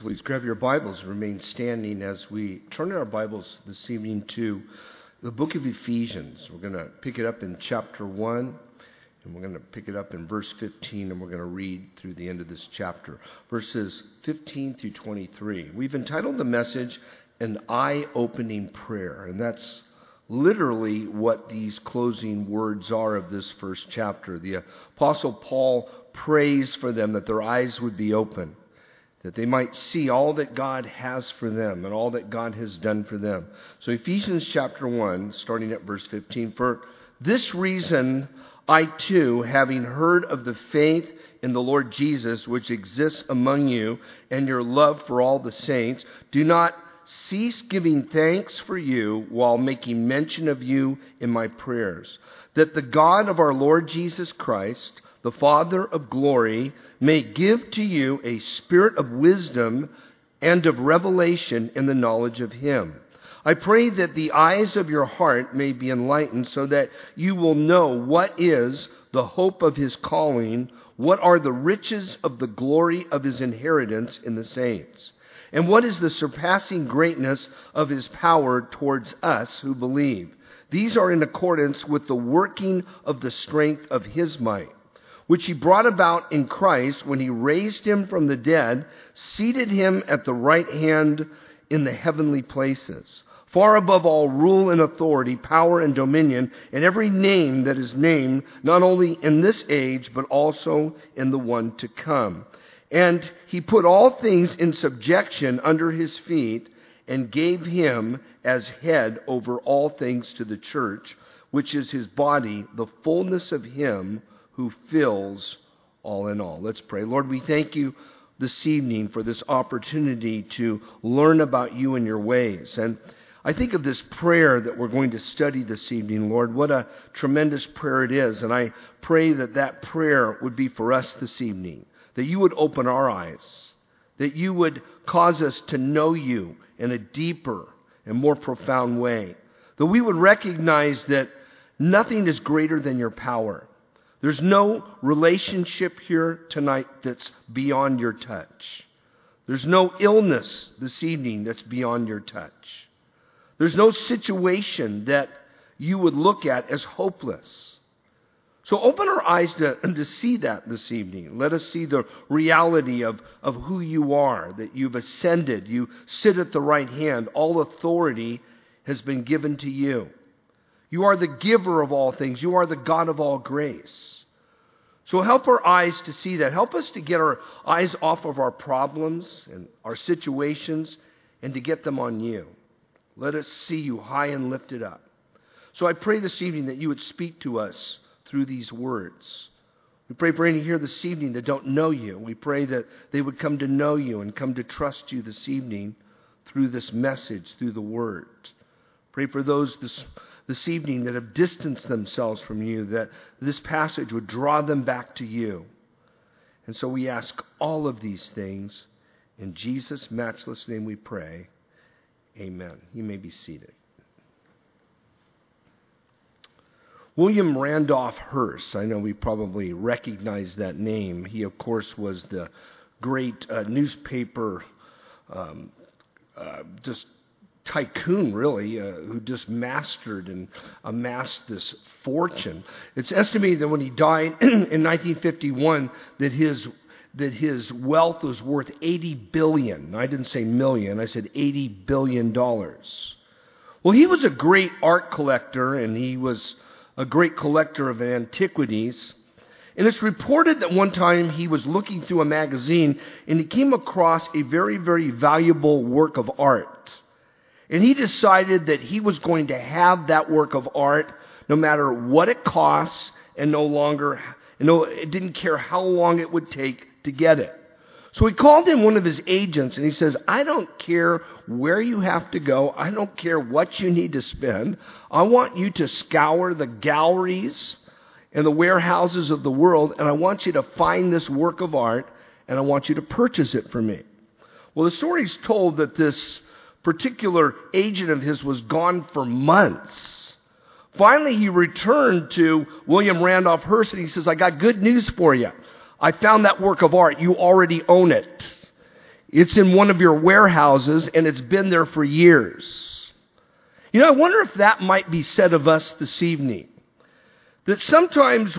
please grab your Bibles and remain standing as we turn our Bibles this evening to the book of Ephesians. We're going to pick it up in chapter 1, and we're going to pick it up in verse 15, and we're going to read through the end of this chapter, verses 15 through 23. We've entitled the message, An Eye-Opening Prayer, and that's literally what these closing words are of this first chapter. The Apostle Paul prays for them that their eyes would be open, that they might see all that God has for them and all that God has done for them. So Ephesians chapter 1, starting at verse 15, "For this reason I too, having heard of the faith in the Lord Jesus which exists among you and your love for all the saints, do not cease giving thanks for you while making mention of you in my prayers, that the God of our Lord Jesus Christ, the Father of glory, may give to you a spirit of wisdom and of revelation in the knowledge of Him. I pray that the eyes of your heart may be enlightened so that you will know what is the hope of His calling, what are the riches of the glory of His inheritance in the saints, and what is the surpassing greatness of His power towards us who believe. These are in accordance with the working of the strength of His might, which He brought about in Christ when He raised Him from the dead, seated Him at the right hand in the heavenly places, far above all rule and authority, power and dominion, and every name that is named, not only in this age, but also in the one to come. And He put all things in subjection under His feet, and gave Him as head over all things to the church, which is His body, the fullness of Him who fills all in all." Let's pray. Lord, we thank you this evening for this opportunity to learn about you and your ways. And I think of this prayer that we're going to study this evening, Lord. What a tremendous prayer it is. And I pray that that prayer would be for us this evening, that you would open our eyes, that you would cause us to know you in a deeper and more profound way, that we would recognize that nothing is greater than your power. There's no relationship here tonight that's beyond your touch. There's no illness this evening that's beyond your touch. There's no situation that you would look at as hopeless. So open our eyes to see that this evening. Let us see the reality of who you are, that you've ascended. You sit at the right hand. All authority has been given to you. You are the giver of all things. You are the God of all grace. So help our eyes to see that. Help us to get our eyes off of our problems and our situations and to get them on you. Let us see you high and lifted up. So I pray this evening that you would speak to us through these words. We pray for any here this evening that don't know you. We pray that they would come to know you and come to trust you this evening through this message, through the word. Pray for those this evening that have distanced themselves from you, that this passage would draw them back to you. And so we ask all of these things in Jesus' matchless name we pray. Amen. You may be seated. William Randolph Hearst. I know we probably recognize that name. He, of course, was the great newspaper just tycoon, really, who just mastered and amassed this fortune. It's estimated that when he died in 1951, that his wealth was worth $80 billion. I didn't say million, I said $80 billion. Well, he was a great art collector, and he was a great collector of antiquities. And it's reported that one time he was looking through a magazine, and he came across a very, very valuable work of art. And he decided that he was going to have that work of art no matter what it costs, and it didn't care how long it would take to get it. So he called in one of his agents and he says, "I don't care where you have to go. I don't care what you need to spend. I want you to scour the galleries and the warehouses of the world, and I want you to find this work of art, and I want you to purchase it for me." Well, the story's told that this particular agent of his was gone for months. Finally, he returned to William Randolph Hearst and he says, "I got good news for you. I found that work of art. You already own it." It's in one of your warehouses, and it's been there for years. You know, I wonder if that might be said of us this evening. That sometimes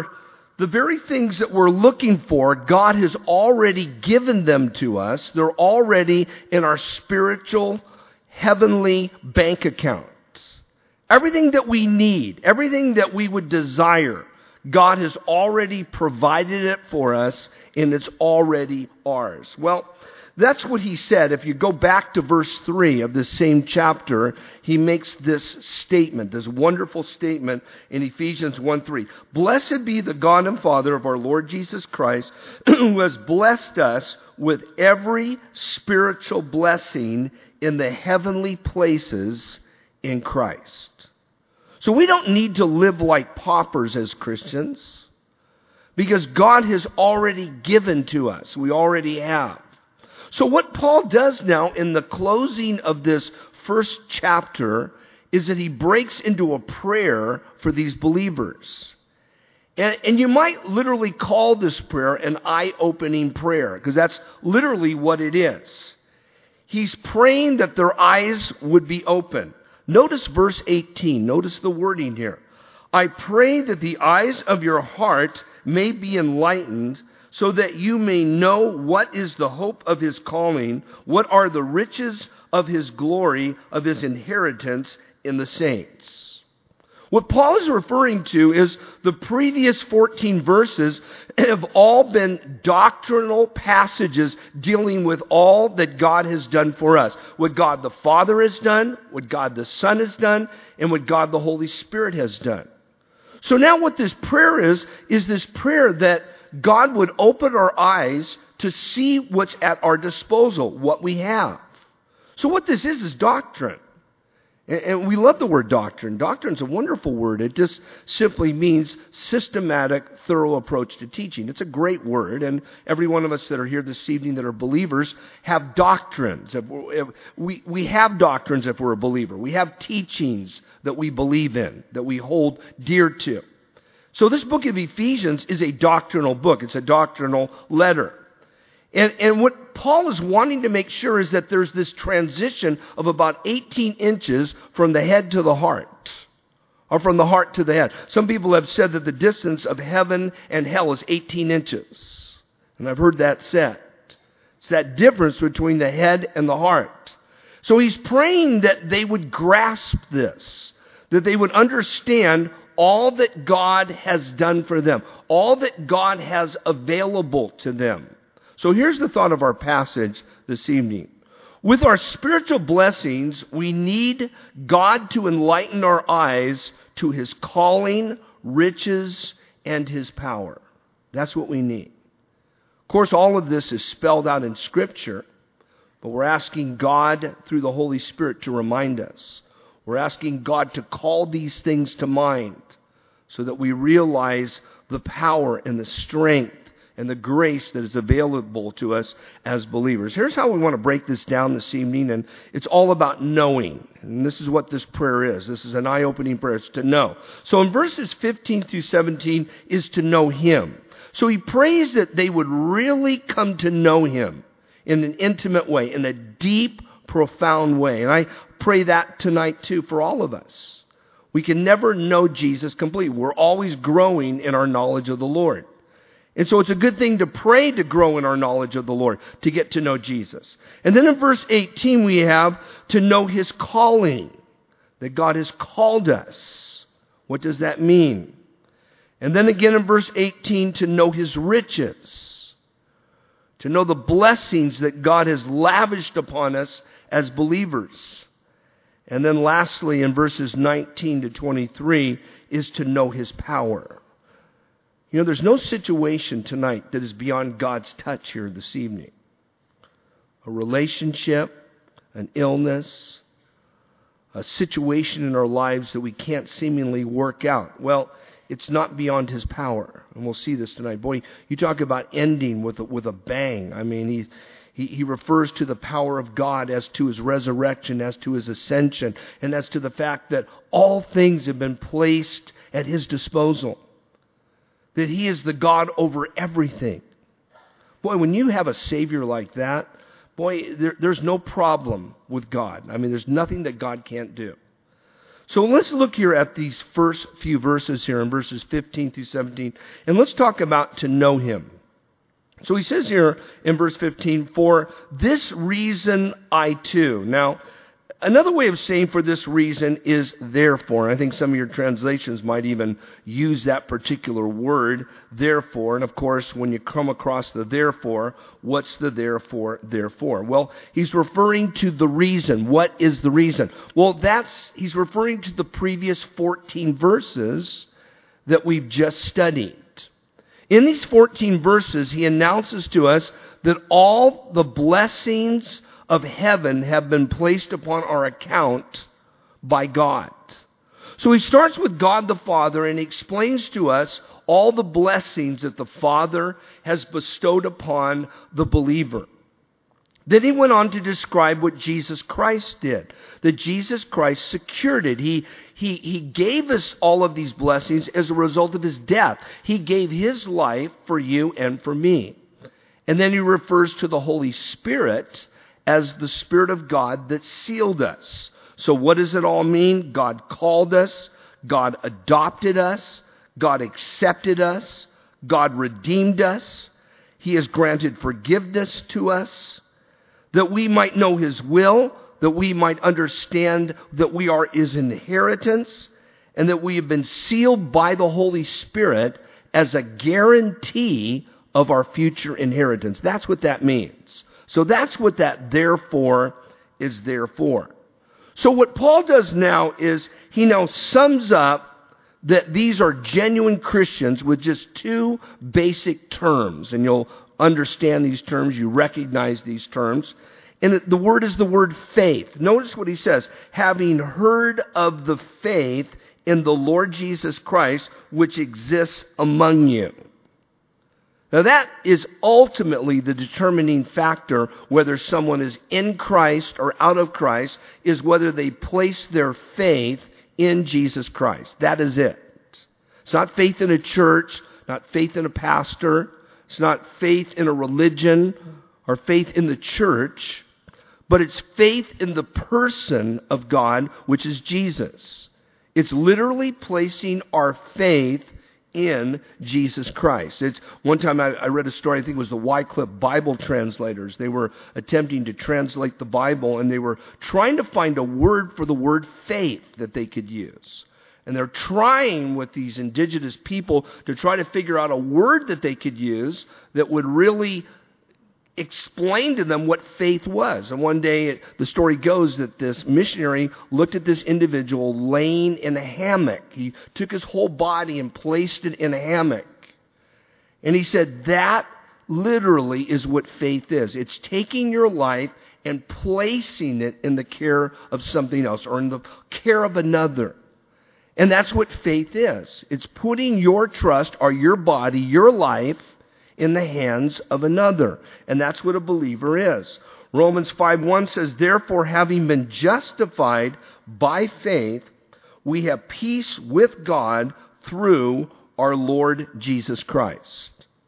the very things that we're looking for, God has already given them to us. They're already in our spiritual, heavenly bank account. Everything that we need, everything that we would desire, God has already provided it for us, and it's already ours. Well, that's what he said. If you go back to verse 3 of this same chapter, he makes this statement, this wonderful statement in Ephesians 1:3. Blessed be the God and Father of our Lord Jesus Christ, who has blessed us with every spiritual blessing in the heavenly places in Christ. So we don't need to live like paupers as Christians, because God has already given to us. We already have. So what Paul does now in the closing of this first chapter is that he breaks into a prayer for these believers. And you might literally call this prayer an eye-opening prayer, because that's literally what it is. He's praying that their eyes would be open. Notice verse 18. Notice the wording here. I pray that the eyes of your heart may be enlightened, so that you may know what is the hope of his calling, what are the riches of his glory, of his inheritance in the saints. What Paul is referring to is the previous 14 verses have all been doctrinal passages dealing with all that God has done for us. What God the Father has done, what God the Son has done, and what God the Holy Spirit has done. So now what this prayer is this prayer that God would open our eyes to see what's at our disposal, what we have. So what this is doctrine. And we love the word doctrine. Doctrine's a wonderful word. It just simply means systematic, thorough approach to teaching. It's a great word, and every one of us that are here this evening that are believers have doctrines. We have doctrines if we're a believer. We have teachings that we believe in, that we hold dear to. So this book of Ephesians is a doctrinal book. It's a doctrinal letter. And what Paul is wanting to make sure is that there's this transition of about 18 inches from the head to the heart, or from the heart to the head. Some people have said that the distance of heaven and hell is 18 inches. And I've heard that said. It's that difference between the head and the heart. So he's praying that they would grasp this, that they would understand all that God has done for them, all that God has available to them. So here's the thought of our passage this evening. With our spiritual blessings, we need God to enlighten our eyes to his calling, riches, and his power. That's what we need. Of course, all of this is spelled out in Scripture, but we're asking God through the Holy Spirit to remind us. We're asking God to call these things to mind so that we realize the power and the strength and the grace that is available to us as believers. Here's how we want to break this down this evening, and it's all about knowing. And this is what this prayer is. This is an eye-opening prayer. It's to know. So in verses 15 through 17 is to know him. So he prays that they would really come to know him in an intimate way, in a deep, profound way. And I pray that tonight too for all of us. We can never know Jesus completely. We're always growing in our knowledge of the Lord. And so it's a good thing to pray to grow in our knowledge of the Lord, to get to know Jesus. And then in verse 18 we have to know his calling, that God has called us. What does that mean? And then again in verse 18 to know his riches, to know the blessings that God has lavished upon us as believers. And then lastly in verses 19 to 23 is to know his power. You know, there's no situation tonight that is beyond God's touch here this evening. A relationship, an illness, a situation in our lives that we can't seemingly work out. Well, it's not beyond his power. And we'll see this tonight. Boy, you talk about ending with a bang. I mean, he refers to the power of God as to his resurrection, as to his ascension, and as to the fact that all things have been placed at his disposal. That he is the God over everything. Boy, when you have a Savior like that, Boy, there's no problem with God. I mean, there's nothing that God can't do. So let's look here at these first few verses here in verses 15 through 17, and let's talk about to know Him. So he says here in verse 15, for this reason I too. Now, another way of saying for this reason is therefore. I think some of your translations might even use that particular word, therefore. And of course, when you come across the therefore, what's the therefore? Well, he's referring to the reason. What is the reason? Well, he's referring to the previous 14 verses that we've just studied. In these 14 verses, he announces to us that all the blessings of heaven have been placed upon our account by God. So he starts with God the Father and he explains to us all the blessings that the Father has bestowed upon the believer. Then he went on to describe what Jesus Christ did, that Jesus Christ secured it. He gave us all of these blessings as a result of His death. He gave His life for you and for me. And then he refers to the Holy Spirit as the Spirit of God that sealed us. So what does it all mean? God called us, God adopted us, God accepted us, God redeemed us, He has granted forgiveness to us, that we might know His will, that we might understand that we are His inheritance, and that we have been sealed by the Holy Spirit as a guarantee of our future inheritance. That's what that means. So that's what that therefore is there for. So what Paul does now is he now sums up that these are genuine Christians with just two basic terms. And you'll understand these terms, you recognize these terms. And the word is the word faith. Notice what he says, having heard of the faith in the Lord Jesus Christ, which exists among you. Now that is ultimately the determining factor whether someone is in Christ or out of Christ, is whether they place their faith in Jesus Christ. That is it. It's not faith in a church, not faith in a pastor. It's not faith in a religion or faith in the church, but it's faith in the person of God, which is Jesus. It's literally placing our faith in Jesus Christ. It's one time I read a story, I think it was the Wycliffe Bible translators. They were attempting to translate the Bible, and they were trying to find a word for the word faith that they could use. And they're trying with these indigenous people to try to figure out a word that they could use that would really explain to them what faith was. And one day, the story goes that this missionary looked at this individual laying in a hammock. He took his whole body and placed it in a hammock. And he said, that literally is what faith is. It's taking your life and placing it in the care of something else or in the care of another. And that's what faith is. It's putting your trust or your body, your life, in the hands of another. And that's what a believer is. Romans 5:1 says, therefore, having been justified by faith, we have peace with God through our Lord Jesus Christ.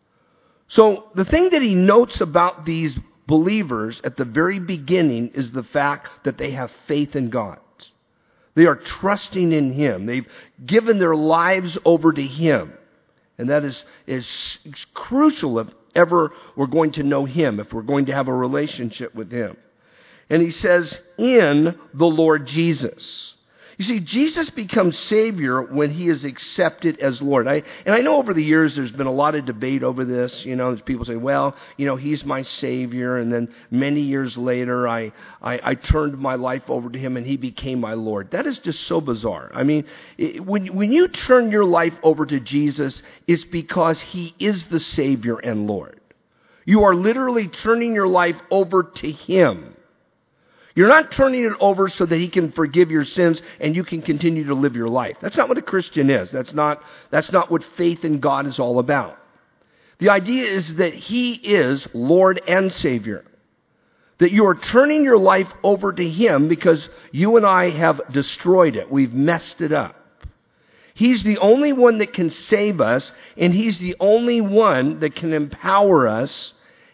So the thing that he notes about these believers at the very beginning is the fact that they have faith in God. They are trusting in Him. They've given their lives over to Him. And that is crucial if ever we're going to know Him, if we're going to have a relationship with Him. And he says, in the Lord Jesus. You see, Jesus becomes Savior when He is accepted as Lord. I know over the years there's been a lot of debate over this. There's people say, well, He's my Savior. And then many years later, I turned my life over to Him and He became my Lord. That is just so bizarre. I mean, when you turn your life over to Jesus, it's because He is the Savior and Lord. You are literally turning your life over to Him. You're not turning it over so that He can forgive your sins and you can continue to live your life. That's not what a Christian is. That's not what faith in God is all about. The idea is that He is Lord and Savior. That you are turning your life over to Him because you and I have destroyed it. We've messed it up. He's the only one that can save us, and He's the only one that can empower us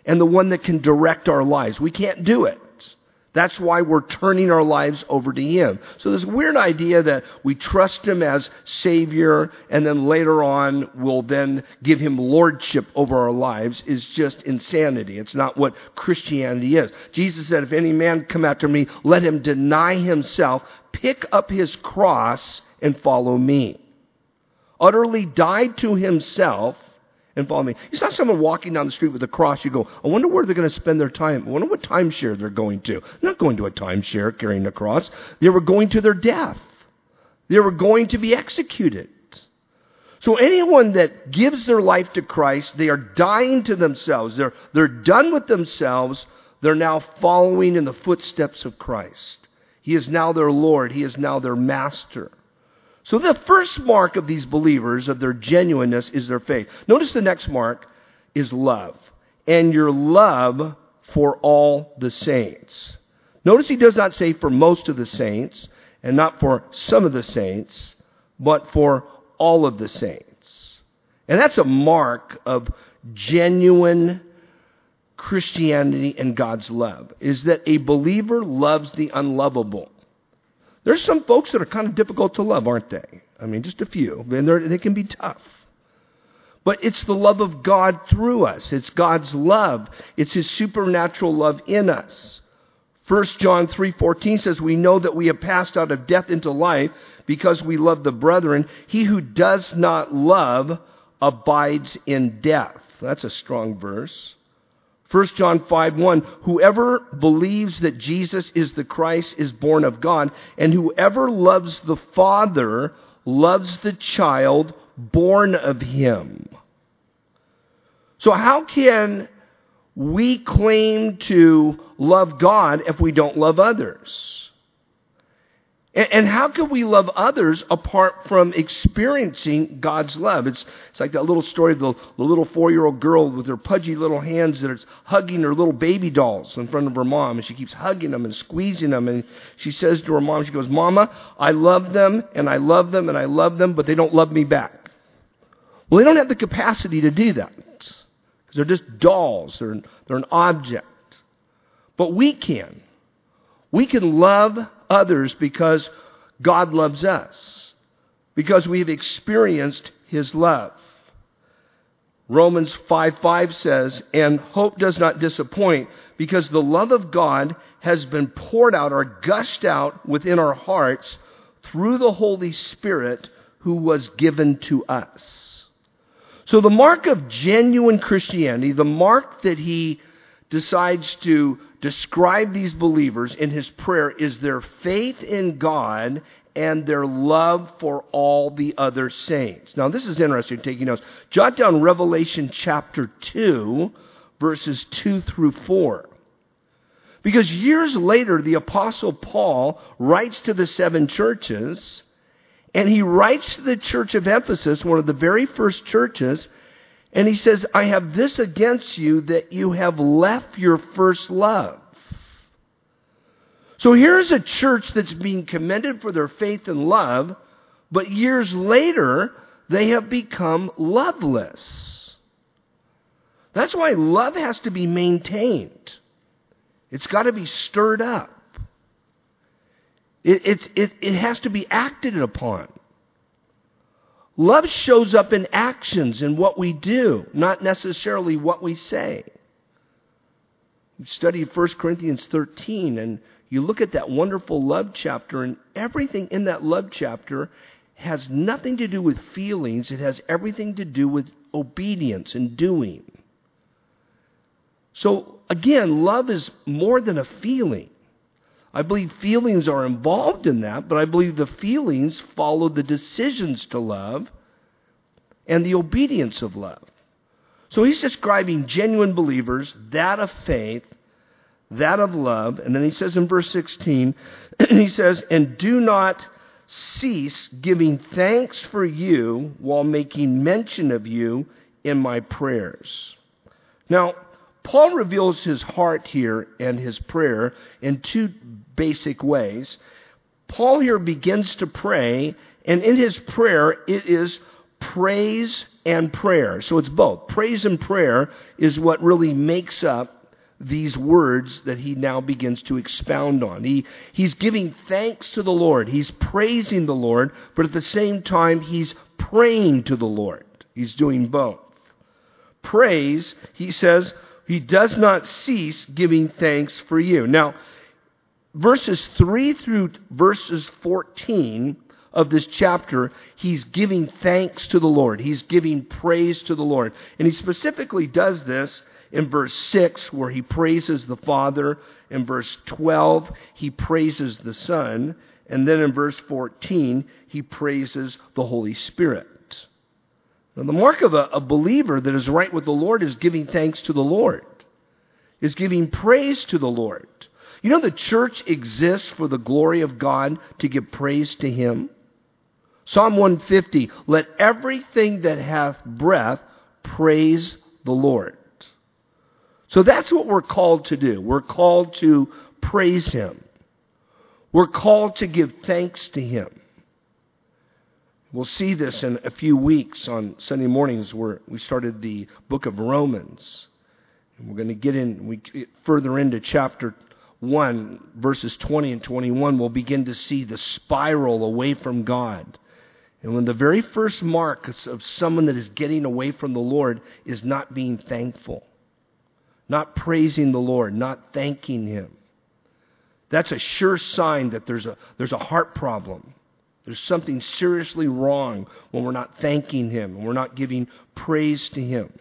and the one that can direct our lives. We can't do it. That's why we're turning our lives over to Him. So this weird idea that we trust Him as Savior and then later on we'll then give Him lordship over our lives is just insanity. It's not what Christianity is. Jesus said, if any man come after me, let him deny himself, pick up his cross, and follow me. Utterly died to himself and follow me. It's not someone walking down the street with a cross. You go, I wonder where they're going to spend their time. I wonder what timeshare they're going to. They're not going to a timeshare carrying a cross. They were going to their death. They were going to be executed. So anyone that gives their life to Christ, they are dying to themselves. They're done with themselves. They're now following in the footsteps of Christ. He is now their Lord. He is now their master. So the first mark of these believers, of their genuineness, is their faith. Notice the next mark is love. And your love for all the saints. Notice he does not say for most of the saints, and not for some of the saints, but for all of the saints. And that's a mark of genuine Christianity and God's love, is that a believer loves the unlovable. There's some folks that are kind of difficult to love, aren't they? I mean, just a few. And they can be tough. But it's the love of God through us. It's God's love. It's His supernatural love in us. 1 John 3:14 says, we know that we have passed out of death into life because we love the brethren. He who does not love abides in death. That's a strong verse. 1 John 5:1, whoever believes that Jesus is the Christ is born of God, and whoever loves the Father loves the child born of Him. So how can we claim to love God if we don't love others? And how can we love others apart from experiencing God's love? It's like that little story of the little 4-year-old girl with her pudgy little hands that is hugging her little baby dolls in front of her mom. And she keeps hugging them and squeezing them. And she says to her mom, she goes, Mama, I love them and I love them and I love them, but they don't love me back. Well, they don't have the capacity to do that. Because they're just dolls. They're an object. But we can. We can love others because God loves us, because we've experienced His love. Romans 5:5 says, and hope does not disappoint, because the love of God has been poured out or gushed out within our hearts through the Holy Spirit who was given to us. So the mark of genuine Christianity, the mark that he decides to describe these believers in his prayer, is their faith in God and their love for all the other saints. Now this is interesting, taking notes. Jot down Revelation chapter 2, verses 2 through 4. Because years later, the Apostle Paul writes to the 7 churches, and he writes to the church of Ephesus, one of the very first churches, and he says, I have this against you, that you have left your first love. So here's a church that's being commended for their faith and love, but years later, they have become loveless. That's why love has to be maintained. It's got to be stirred up. It has to be acted upon. Love shows up in actions, in what we do, not necessarily what we say. You study 1 Corinthians 13, and you look at that wonderful love chapter, and everything in that love chapter has nothing to do with feelings. It has everything to do with obedience and doing. So, again, love is more than a feeling. I believe feelings are involved in that, but I believe the feelings follow the decisions to love and the obedience of love. So he's describing genuine believers, that of faith, that of love. And then he says in verse 16, he says, and do not cease giving thanks for you while making mention of you in my prayers. Now, Paul reveals his heart here and his prayer in 2 basic ways. Paul here begins to pray, and in his prayer, it is praise and prayer. So it's both. Praise and prayer is what really makes up these words that he now begins to expound on. He's giving thanks to the Lord. He's praising the Lord, but at the same time, he's praying to the Lord. He's doing both. Praise, he says, he does not cease giving thanks for you. Now, verses 3 through verses 14 of this chapter, he's giving thanks to the Lord. He's giving praise to the Lord. And he specifically does this in verse 6, where he praises the Father. In verse 12, he praises the Son. And then in verse 14, he praises the Holy Spirit. Now, the mark of a believer that is right with the Lord is giving thanks to the Lord, is giving praise to the Lord. You know, the church exists for the glory of God, to give praise to Him. Psalm 150, let everything that hath breath praise the Lord. So that's what we're called to do. We're called to praise Him. We're called to give thanks to Him. We'll see this in a few weeks on Sunday mornings, where we started the book of Romans. And we're going to get further into chapter 1, verses 20 and 21. We'll begin to see the spiral away from God. And when the very first mark of someone that is getting away from the Lord is not being thankful, not praising the Lord, not thanking Him, that's a sure sign that there's a heart problem. There's something seriously wrong when we're not thanking Him and we're not giving praise to Him.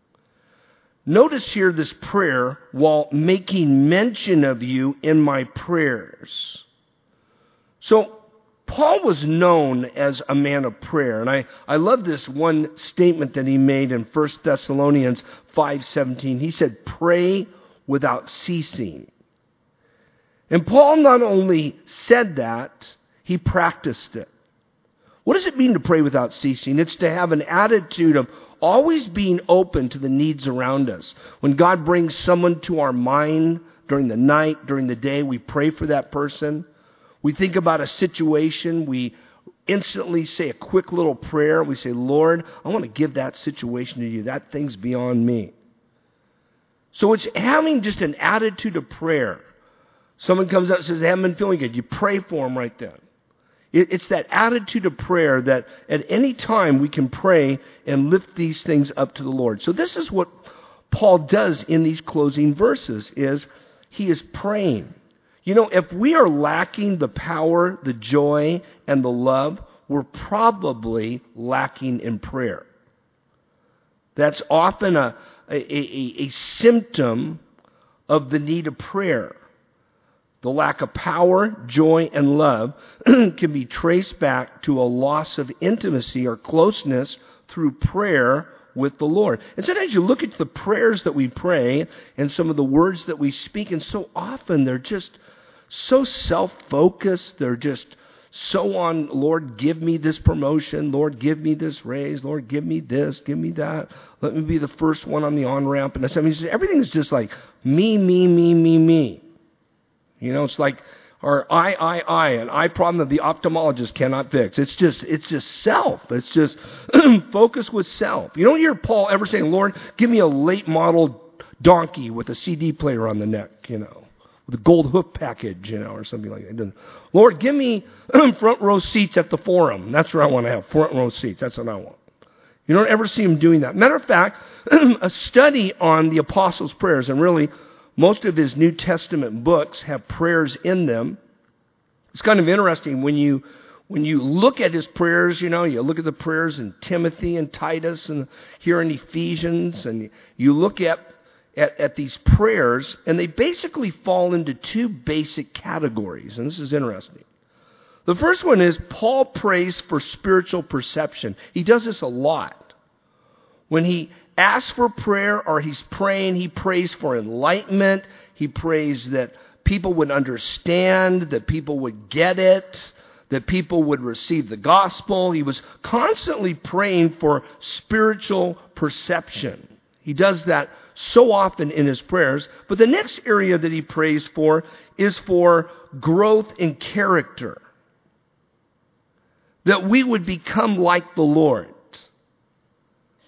Notice here this prayer, while making mention of you in my prayers. So, Paul was known as a man of prayer. And I love this one statement that he made in 1 Thessalonians 5:17. He said, pray without ceasing. And Paul not only said that, he practiced it. What does it mean to pray without ceasing? It's to have an attitude of always being open to the needs around us. When God brings someone to our mind during the night, during the day, we pray for that person. We think about a situation, we instantly say a quick little prayer. We say, Lord, I want to give that situation to you. That thing's beyond me. So it's having just an attitude of prayer. Someone comes up and says, they haven't been feeling good. You pray for them right then. It's that attitude of prayer that at any time we can pray and lift these things up to the Lord. So this is what Paul does in these closing verses, is he is praying. You know, if we are lacking the power, the joy, and the love, we're probably lacking in prayer. That's often a symptom of the need of prayer. The lack of power, joy, and love can be traced back to a loss of intimacy or closeness through prayer with the Lord. And sometimes you look at the prayers that we pray and some of the words that we speak, and so often they're just so self-focused. They're just so on, Lord, give me this promotion. Lord, give me this raise. Lord, give me this, give me that. Let me be the first one on the on-ramp. And everything is just like me, me, me, me, me. You know, it's like our an eye problem that the ophthalmologist cannot fix. It's just self. It's just focus with self. You don't hear Paul ever saying, Lord, give me a late model donkey with a CD player on the neck, you know, with a gold hoof package, you know, or something like that. Lord, give me front row seats at the Forum. That's where I want to have, front row seats. That's what I want. You don't ever see him doing that. Matter of fact, a study on the Apostles' prayers, and really most of his New Testament books have prayers in them. It's kind of interesting when you look at his prayers, you know, you look at the prayers in Timothy and Titus and here in Ephesians, and you look at these prayers, and they basically fall into two basic categories, and this is interesting. The first one is Paul prays for spiritual perception. He does this a lot. When he asks for prayer or he's praying, he prays for enlightenment. He prays that people would understand, that people would get it, that people would receive the gospel. He was constantly praying for spiritual perception. He does that so often in his prayers. But the next area that he prays for is for growth in character. That we would become like the Lord.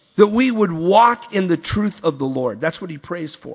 that we would walk in the truth of the Lord. That's what he prays for.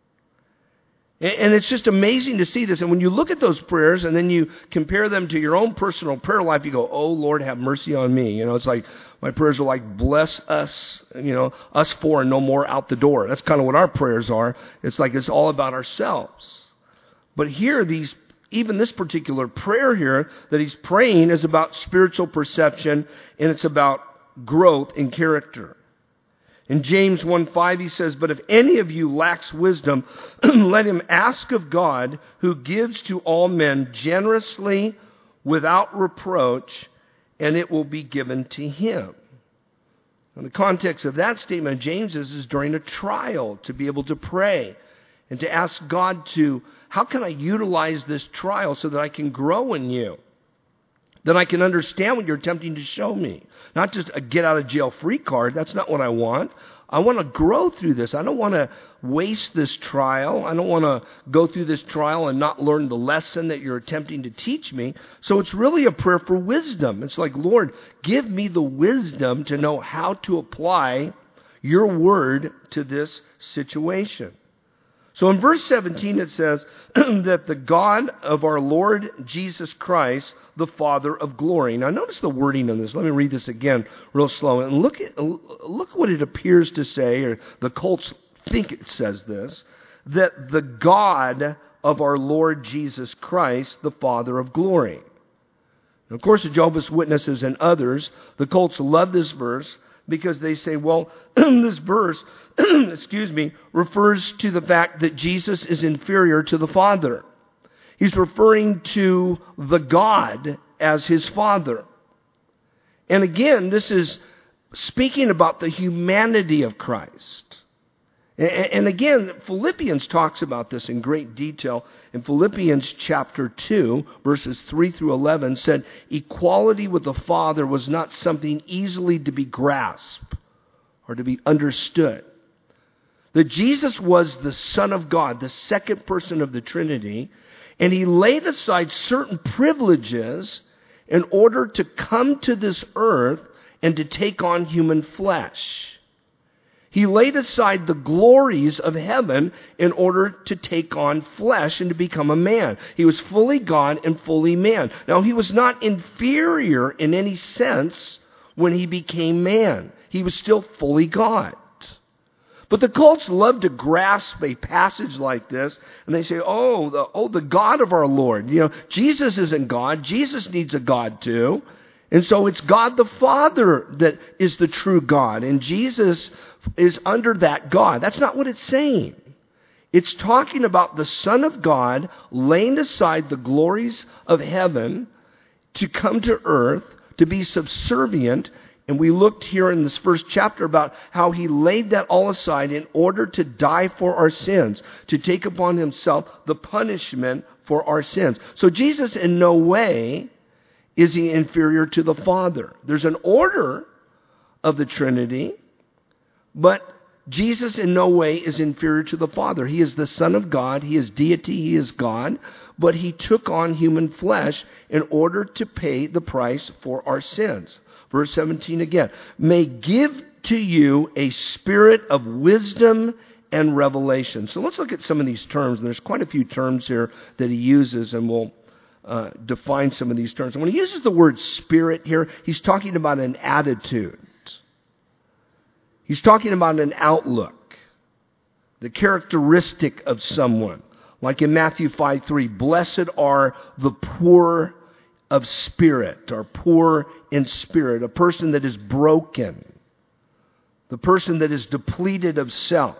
And it's just amazing to see this. And when you look at those prayers and then you compare them to your own personal prayer life, you go, oh, Lord, have mercy on me. It's like my prayers are like, bless us, us four and no more out the door. That's kind of what our prayers are. It's like it's all about ourselves. But here, even this particular prayer here that he's praying is about spiritual perception, and it's about growth in character. In James 1:5 he says, but if any of you lacks wisdom, let him ask of God, who gives to all men generously without reproach, and it will be given to him. Now, the context of that statement of James is during a trial, to be able to pray and to ask God how can I utilize this trial so that I can grow in you? That I can understand what you're attempting to show me. Not just a get out of jail free card. That's not what I want. I want to grow through this. I don't want to waste this trial. I don't want to go through this trial and not learn the lesson that you're attempting to teach me. So it's really a prayer for wisdom. It's like, Lord, give me the wisdom to know how to apply your word to this situation. So in verse 17 it says that the God of our Lord Jesus Christ, the Father of glory. Now notice the wording on this. Let me read this again real slow. And look what it appears to say, or the cults think it says this, that the God of our Lord Jesus Christ, the Father of glory. Now, of course, the Jehovah's Witnesses and others, the cults love this verse, because they say, well, this verse, refers to the fact that Jesus is inferior to the Father. He's referring to the God as his Father. And again, this is speaking about the humanity of Christ. And again, Philippians talks about this in great detail. In Philippians chapter 2, verses 3 through 11, said, equality with the Father was not something easily to be grasped or to be understood. That Jesus was the Son of God, the second person of the Trinity, and he laid aside certain privileges in order to come to this earth and to take on human flesh. He laid aside the glories of heaven in order to take on flesh and to become a man. He was fully God and fully man. Now, he was not inferior in any sense when he became man. He was still fully God. But the cults love to grasp a passage like this, and they say, the God of our Lord. Jesus isn't God. Jesus needs a God too. And so it's God the Father that is the true God. And Jesus is under that God. That's not what it's saying. It's talking about the Son of God laying aside the glories of heaven to come to earth, to be subservient. And we looked here in this first chapter about how he laid that all aside in order to die for our sins, to take upon himself the punishment for our sins. So Jesus in no way is he inferior to the Father. There's an order of the Trinity, but Jesus in no way is inferior to the Father. He is the Son of God. He is deity. He is God. But he took on human flesh in order to pay the price for our sins. Verse 17 again. May give to you a spirit of wisdom and revelation. So let's look at some of these terms. And there's quite a few terms here that he uses, and we'll define some of these terms. And when he uses the word spirit here, he's talking about an attitude. He's talking about an outlook, the characteristic of someone. Like in Matthew 5:3, blessed are the poor of spirit, or poor in spirit, a person that is broken, the person that is depleted of self.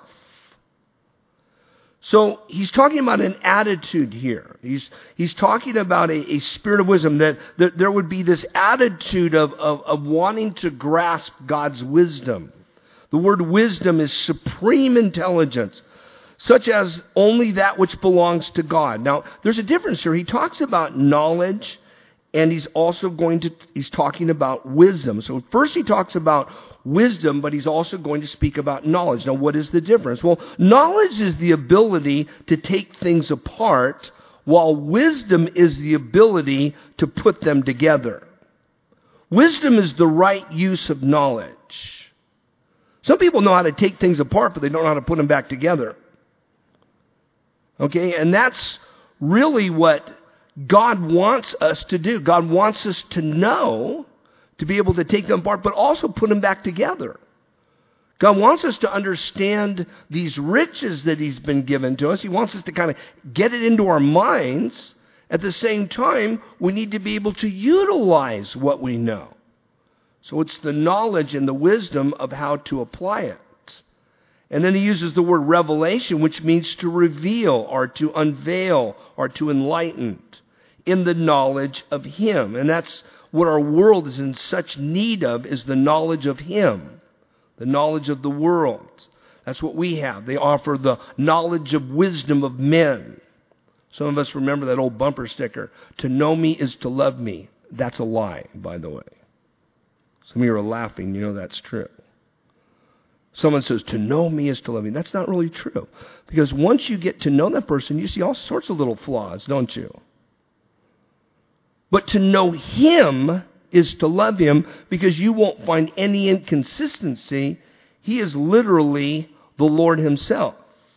So he's talking about an attitude here. He's talking about a spirit of wisdom, that there would be this attitude of wanting to grasp God's wisdom. The word wisdom is supreme intelligence, such as only that which belongs to God. Now, there's a difference here. He talks about knowledge, and he's talking about wisdom. So first he talks about wisdom, but he's also going to speak about knowledge. Now, what is the difference? Well, knowledge is the ability to take things apart, while wisdom is the ability to put them together. Wisdom is the right use of knowledge. Some people know how to take things apart, but they don't know how to put them back together. Okay, and that's really what God wants us to do. God wants us to know, to be able to take them apart, but also put them back together. God wants us to understand these riches that He's been given to us. He wants us to kind of get it into our minds. At the same time, we need to be able to utilize what we know. So it's the knowledge and the wisdom of how to apply it. And then he uses the word revelation, which means to reveal or to unveil or to enlighten in the knowledge of Him. And that's what our world is in such need of, is the knowledge of Him, the knowledge of the world. That's what we have. They offer the knowledge of wisdom of men. Some of us remember that old bumper sticker, "To know me is to love me." That's a lie, by the way. Some of you are laughing, you know that's true. Someone says, "To know me is to love me." That's not really true. Because once you get to know that person, you see all sorts of little flaws, don't you? But to know Him is to love Him, because you won't find any inconsistency. He is literally the Lord Himself.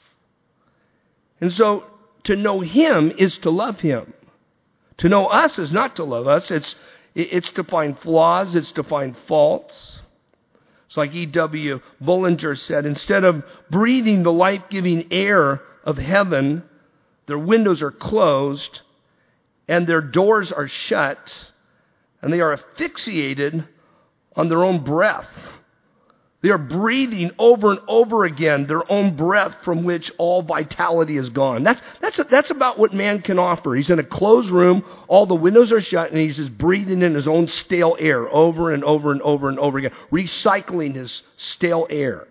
And so, to know Him is to love Him. To know us is not to love us. It's to find flaws. It's to find faults. It's like E.W. Bullinger said, instead of breathing the life-giving air of heaven, their windows are closed and their doors are shut, and they are asphyxiated on their own breath. They are breathing over and over again their own breath, from which all vitality is gone. That's about what man can offer. He's in a closed room, all the windows are shut, and he's just breathing in his own stale air over and over and over and over again, recycling his stale air.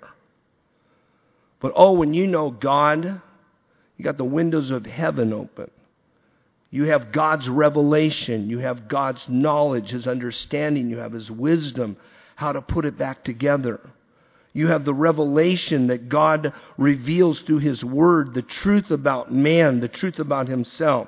But when you know God, you got the windows of heaven open. You have God's revelation. You have God's knowledge, His understanding. You have His wisdom, how to put it back together. You have the revelation that God reveals through His Word, the truth about man, the truth about Himself.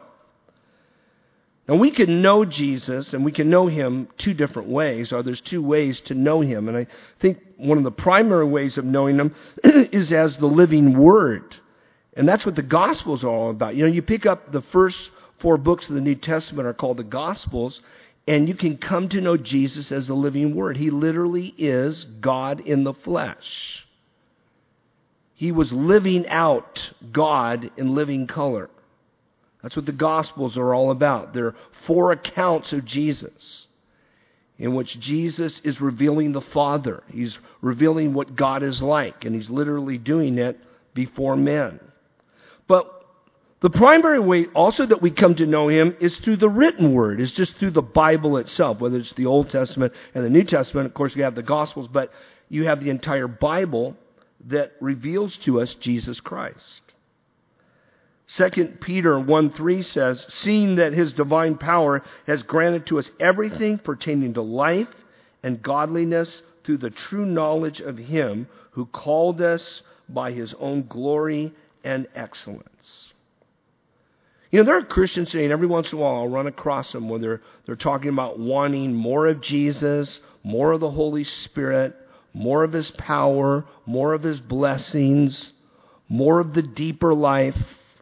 Now, we can know Jesus and we can know Him two different ways, or there's two ways to know Him. And I think one of the primary ways of knowing Him is as the living Word. And that's what the Gospels are all about. You know, you pick up the first 4 books of the New Testament are called the Gospels, and you can come to know Jesus as the living Word. He literally is God in the flesh. He was living out God in living color. That's what the Gospels are all about. They're 4 accounts of Jesus, in which Jesus is revealing the Father. He's revealing what God is like, and He's literally doing it before men. But the primary way also that we come to know Him is through the written Word, is just through the Bible itself, whether it's the Old Testament and the New Testament. Of course, you have the Gospels, but you have the entire Bible that reveals to us Jesus Christ. 2 Peter 1:3 says, "Seeing that His divine power has granted to us everything pertaining to life and godliness through the true knowledge of Him who called us by His own glory and excellence." You know, there are Christians today, and every once in a while I'll run across them where they're talking about wanting more of Jesus, more of the Holy Spirit, more of His power, more of His blessings, more of the deeper life.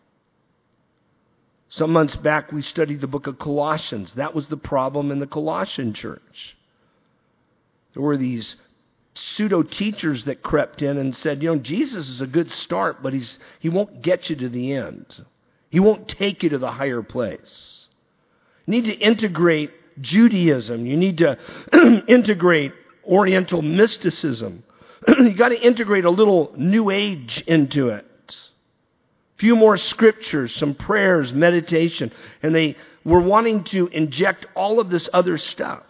Some months back we studied the book of Colossians. That was the problem in the Colossian church. There were these pseudo-teachers that crept in and said, you know, Jesus is a good start, but he won't get you to the end. He won't take you to the higher place. You need to integrate Judaism. You need to integrate Oriental mysticism. You got to integrate a little New Age into it. A few more scriptures, some prayers, meditation. And they were wanting to inject all of this other stuff.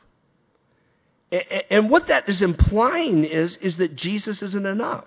And what that is implying is that Jesus isn't enough.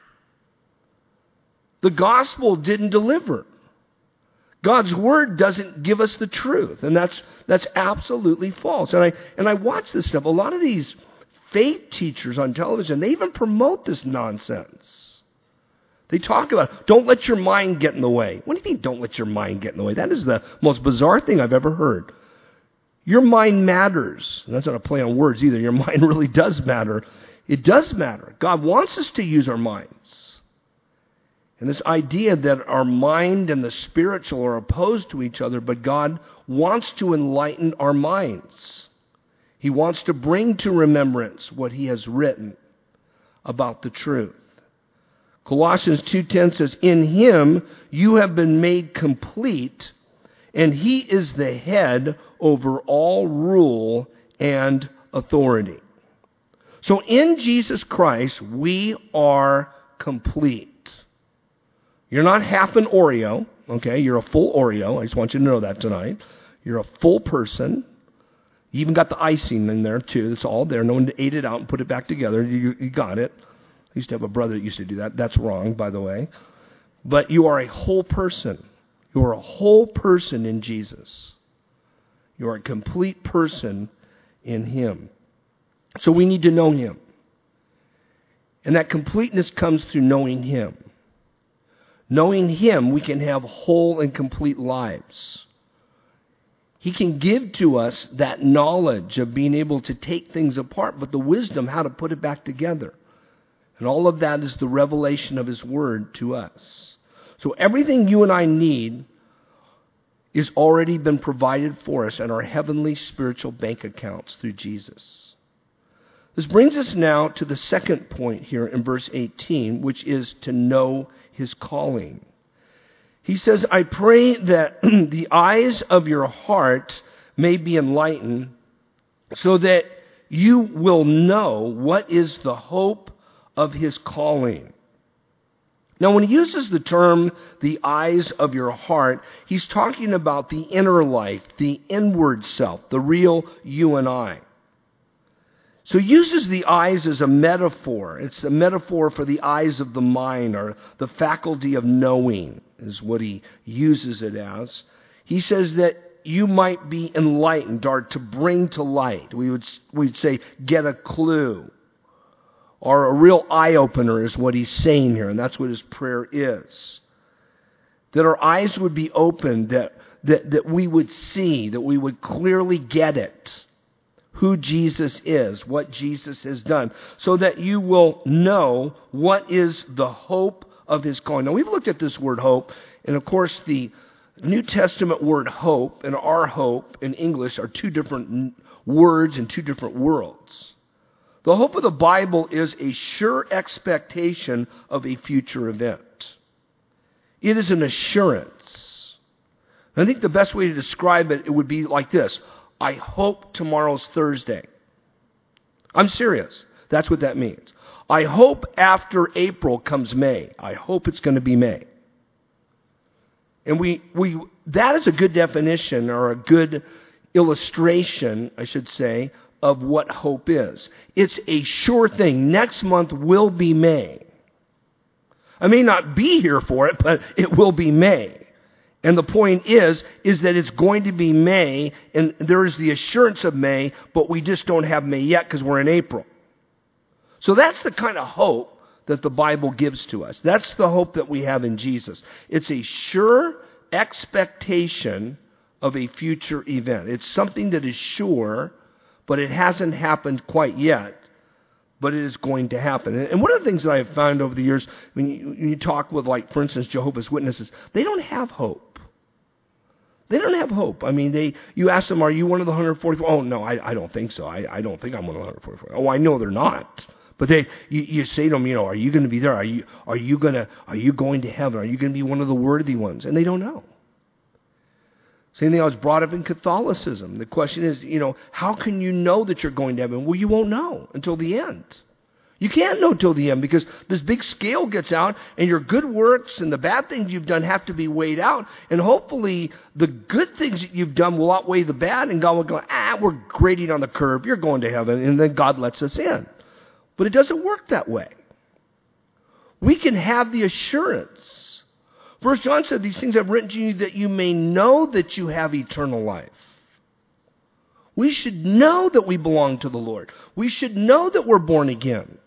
The gospel didn't deliver. God's Word doesn't give us the truth, and that's absolutely false. And I watch this stuff. A lot of these faith teachers on television, they even promote this nonsense. They talk about, don't let your mind get in the way. What do you mean, don't let your mind get in the way? That is the most bizarre thing I've ever heard. Your mind matters. And that's not a play on words either. Your mind really does matter. It does matter. God wants us to use our minds. And this idea that our mind and the spiritual are opposed to each other, but God wants to enlighten our minds. He wants to bring to remembrance what He has written about the truth. Colossians 2:10 says, "In Him you have been made complete, and He is the head over all rule and authority." So in Jesus Christ, we are complete. You're not half an Oreo, okay? You're a full Oreo. I just want you to know that tonight. You're a full person. You even got the icing in there, too. It's all there. No one ate it out and put it back together. You got it. I used to have a brother that used to do that. That's wrong, by the way. But you are a whole person. You are a whole person in Jesus. You are a complete person in Him. So we need to know Him. And that completeness comes through knowing Him. Knowing Him, we can have whole and complete lives. He can give to us that knowledge of being able to take things apart, but the wisdom how to put it back together. And all of that is the revelation of His Word to us. So everything you and I need is already been provided for us in our heavenly spiritual bank accounts through Jesus. This brings us now to the second point here in verse 18, which is to know His calling. He says, "I pray that the eyes of your heart may be enlightened, so that you will know what is the hope of His calling." Now, when he uses the term, the eyes of your heart, he's talking about the inner life, the inward self, the real you and I. So he uses the eyes as a metaphor. It's a metaphor for the eyes of the mind, or the faculty of knowing is what he uses it as. He says that you might be enlightened, or to bring to light. We'd say get a clue. Or a real eye-opener is what he's saying here, and that's what his prayer is. That our eyes would be opened, that we would see, that we would clearly get it. Who Jesus is, what Jesus has done, so that you will know what is the hope of His calling. Now, we've looked at this word hope, and of course the New Testament word hope and our hope in English are two different words in two different worlds. The hope of the Bible is a sure expectation of a future event. It is an assurance. I think the best way to describe it would be like this. I hope tomorrow's Thursday. I'm serious. That's what that means. I hope after April comes May. I hope it's going to be May. And that is a good definition, or a good illustration, I should say, of what hope is. It's a sure thing. Next month will be May. I may not be here for it, but it will be May. And the point is that it's going to be May, and there is the assurance of May, but we just don't have May yet because we're in April. So that's the kind of hope that the Bible gives to us. That's the hope that we have in Jesus. It's a sure expectation of a future event. It's something that is sure, but it hasn't happened quite yet, but it is going to happen. And one of the things that I have found over the years, when you talk with, like, for instance, Jehovah's Witnesses, they don't have hope. They don't have hope. I mean, you ask them, are you one of the 144? Oh, no, I don't think so. I don't think I'm one of the 144. Oh, I know they're not. But you say to them, are you going to be there? Are you going to heaven? Are you going to be one of the worthy ones? And they don't know. Same thing, I was brought up in Catholicism. The question is, how can you know that you're going to heaven? Well, you won't know until the end. You can't know till the end, because this big scale gets out, and your good works and the bad things you've done have to be weighed out. And hopefully the good things that you've done will outweigh the bad, and God will go, we're grading on the curve. You're going to heaven. And then God lets us in. But it doesn't work that way. We can have the assurance. 1 John said, these things I've written to you that you may know that you have eternal life. We should know that we belong to the Lord. We should know that we're born again.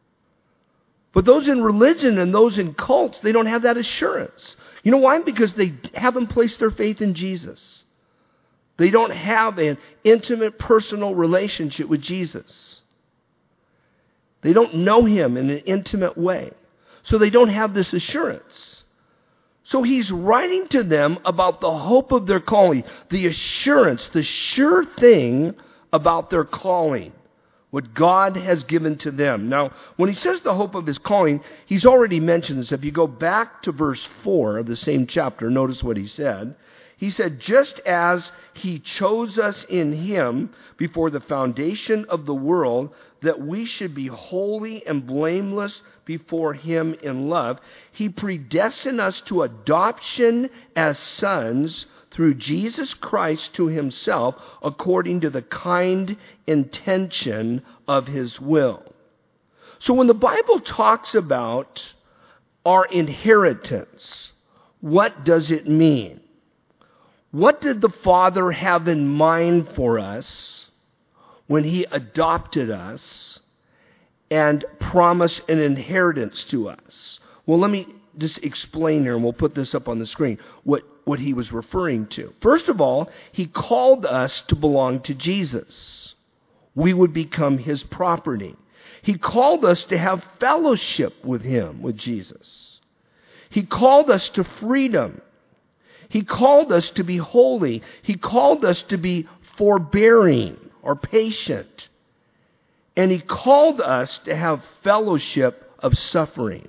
But those in religion and those in cults, they don't have that assurance. You know why? Because they haven't placed their faith in Jesus. They don't have an intimate, personal relationship with Jesus. They don't know him in an intimate way. So they don't have this assurance. So he's writing to them about the hope of their calling, the assurance, the sure thing about their calling, what God has given to them. Now, when he says the hope of his calling, he's already mentioned this. If you go back to verse 4 of the same chapter, notice what he said. He said, just as he chose us in him before the foundation of the world, that we should be holy and blameless before him in love, he predestined us to adoption as sons through Jesus Christ to himself, according to the kind intention of his will. So when the Bible talks about our inheritance, what does it mean? What did the Father have in mind for us when he adopted us and promised an inheritance to us? Well, let me just explain here, and we'll put this up on the screen, what he was referring to. First of all, he called us to belong to Jesus. We would become his property. He called us to have fellowship with him, with Jesus. He called us to freedom. He called us to be holy. He called us to be forbearing or patient. And he called us to have fellowship of suffering.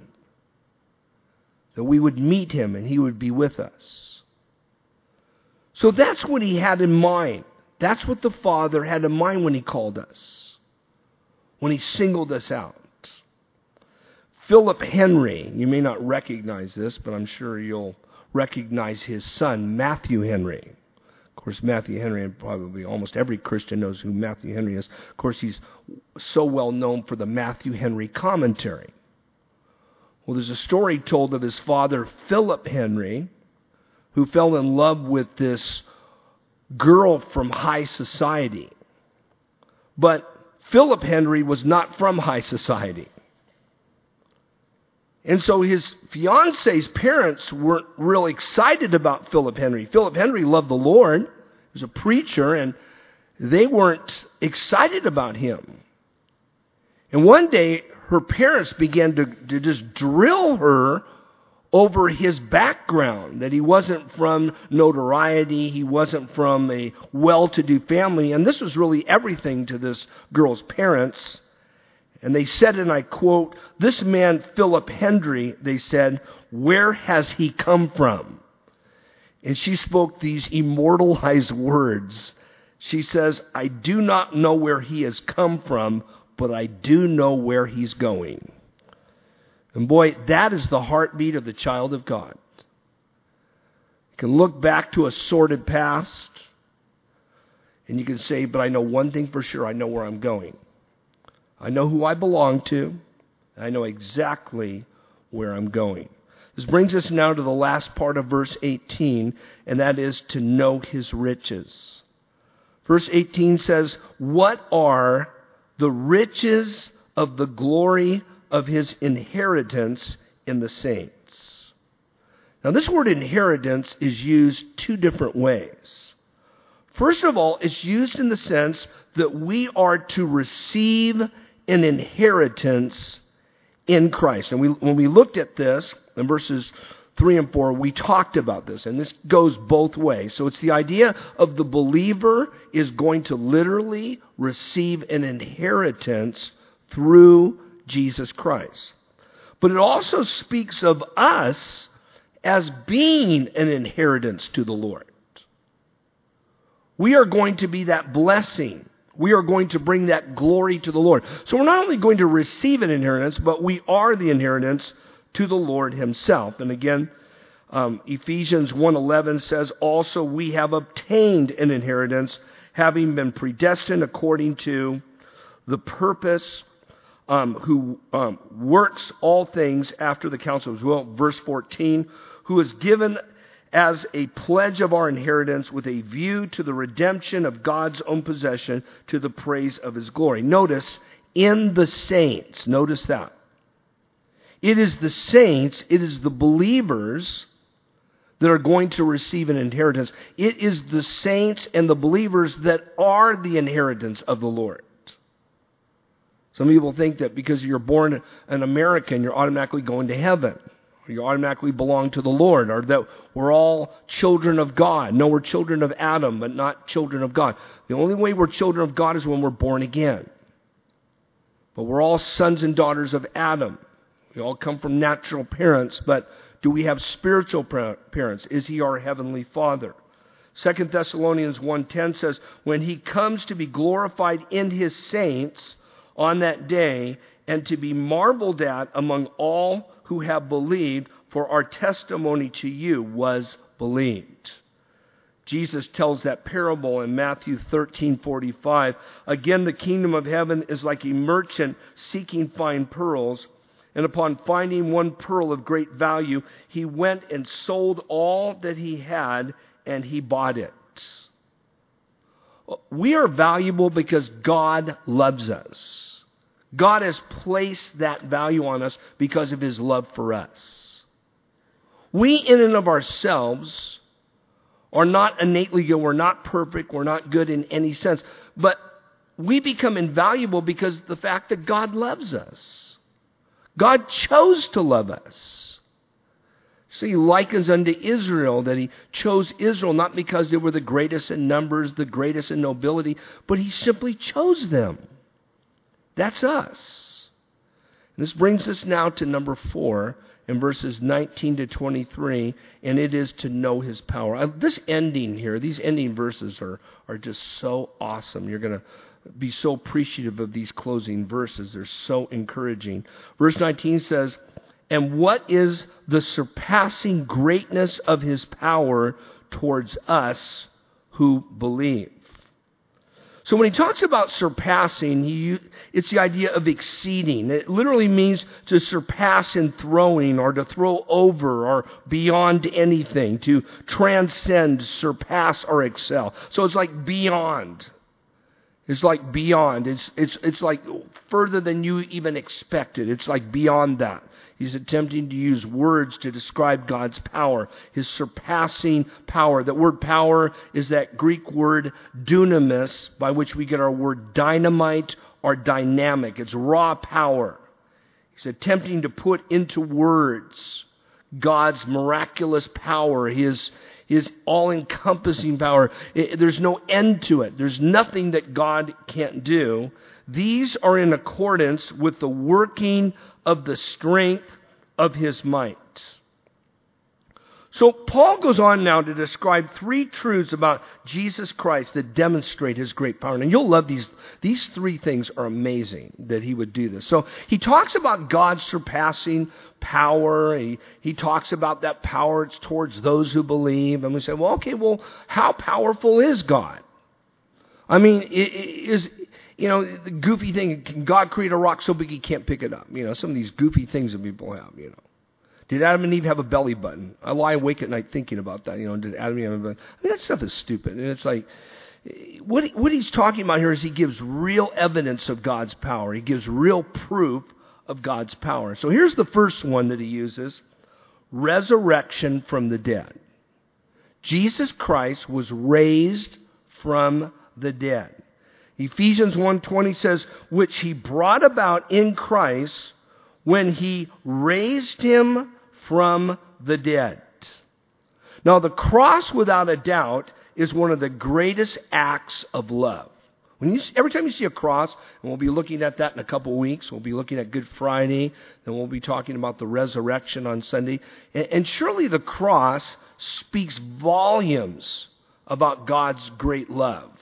That we would meet him and he would be with us. So that's what he had in mind. That's what the Father had in mind when he called us. When he singled us out. Philip Henry, you may not recognize this, but I'm sure you'll recognize his son, Matthew Henry. Of course, Matthew Henry, and probably almost every Christian knows who Matthew Henry is. Of course, he's so well known for the Matthew Henry commentary. Well, there's a story told of his father, Philip Henry, who fell in love with this girl from high society. But Philip Henry was not from high society. And so his fiance's parents weren't real excited about Philip Henry. Philip Henry loved the Lord. He was a preacher, and they weren't excited about him. And one day, her parents began to just drill her over his background, that he wasn't from notoriety, he wasn't from a well-to-do family, and this was really everything to this girl's parents. And they said, and I quote, "This man, Philip Henry," they said, "where has he come from?" And she spoke these immortalized words. She says, "I do not know where he has come from, but I do know where he's going." And boy, that is the heartbeat of the child of God. You can look back to a sordid past, and you can say, but I know one thing for sure, I know where I'm going. I know who I belong to. I know exactly where I'm going. This brings us now to the last part of verse 18, and that is to know his riches. Verse 18 says, "What are the riches of the glory of his inheritance in the saints?" Now, this word inheritance is used two different ways. First of all, it's used in the sense that we are to receive an inheritance in Christ. And when we looked at this in verses 3 and 4, we talked about this, and this goes both ways. So it's the idea of the believer is going to literally receive an inheritance through Jesus Christ. But it also speaks of us as being an inheritance to the Lord. We are going to be that blessing. We are going to bring that glory to the Lord. So we're not only going to receive an inheritance, but we are the inheritance to the Lord himself. And again, Ephesians 1:11 says, "Also we have obtained an inheritance, having been predestined according to the purpose who works all things after the counsel of his will." Verse 14, "Who is given as a pledge of our inheritance with a view to the redemption of God's own possession to the praise of his glory." Notice, in the saints. Notice that. It is the saints, it is the believers that are going to receive an inheritance. It is the saints and the believers that are the inheritance of the Lord. Some people think that because you're born an American, you're automatically going to heaven. Or you automatically belong to the Lord. Or that we're all children of God. No, we're children of Adam, but not children of God. The only way we're children of God is when we're born again. But we're all sons and daughters of Adam. We all come from natural parents, but do we have spiritual parents? Is He our Heavenly Father? 2 Thessalonians 1:10 says, when He comes to be glorified in His saints on that day, and to be marveled at among all who have believed, for our testimony to you was believed. Jesus tells that parable in Matthew 13:45. Again, the kingdom of heaven is like a merchant seeking fine pearls, and upon finding one pearl of great value, he went and sold all that he had, and he bought it. We are valuable because God loves us. God has placed that value on us because of His love for us. We, in and of ourselves, are not innately good. We're not perfect. We're not good in any sense. But we become invaluable because of the fact that God loves us. God chose to love us. So He likens unto Israel that He chose Israel not because they were the greatest in numbers, the greatest in nobility, but He simply chose them. That's us. And this brings us now to number 4 in verses 19 to 23, and it is to know His power. This ending here, these ending verses are just so awesome. You're going to be so appreciative of these closing verses. They're so encouraging. Verse 19 says, and what is the surpassing greatness of His power towards us who believe? So when he talks about surpassing, it's the idea of exceeding. It literally means to surpass in throwing, or to throw over, or beyond anything, to transcend, surpass, or excel. So it's like beyond. It's like beyond. It's like further than you even expected. It's like beyond that. He's attempting to use words to describe God's power, His surpassing power. That word power is that Greek word dunamis, by which we get our word dynamite or dynamic. It's raw power. He's attempting to put into words God's miraculous power, His all-encompassing power. There's no end to it. There's nothing that God can't do. These are in accordance with the working of the strength of His might. So Paul goes on now to describe 3 truths about Jesus Christ that demonstrate His great power. And you'll love these. These 3 things are amazing that he would do this. So he talks about God's surpassing power. He talks about that power. It's towards those who believe. And we say, how powerful is God? I mean, the goofy thing, can God create a rock so big He can't pick it up? Some of these goofy things that people have, Did Adam and Eve have a belly button? I lie awake at night thinking about that. Did Adam and Eve have a belly button? I mean, that stuff is stupid. And it's like, what he's talking about here is he gives real evidence of God's power. He gives real proof of God's power. So here's the first one that he uses: resurrection from the dead. Jesus Christ was raised from the dead. Ephesians 1:20 says, which He brought about in Christ when He raised Him from the dead. Now, the cross, without a doubt, is one of the greatest acts of love. Every time you see a cross, and we'll be looking at that in a couple weeks, we'll be looking at Good Friday, then we'll be talking about the resurrection on Sunday. And surely the cross speaks volumes about God's great love.